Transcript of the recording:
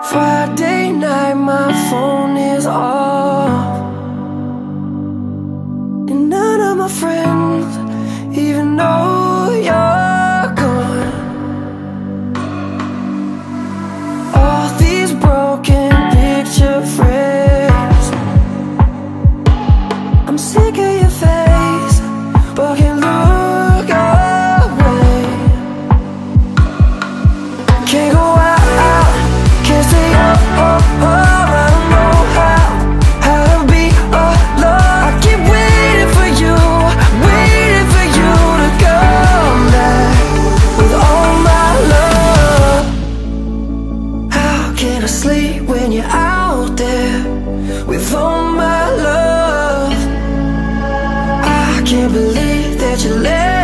Friday night, my phone is off, and none of my friends even know you're gone. All these broken picture frames, I'm sick of your face, but can't look away. Can't go out, can't stay up, I don't know how to be alone. I keep waiting for you to come back with all my love. How can I sleep when you're out there with all my love? I can't believe that you left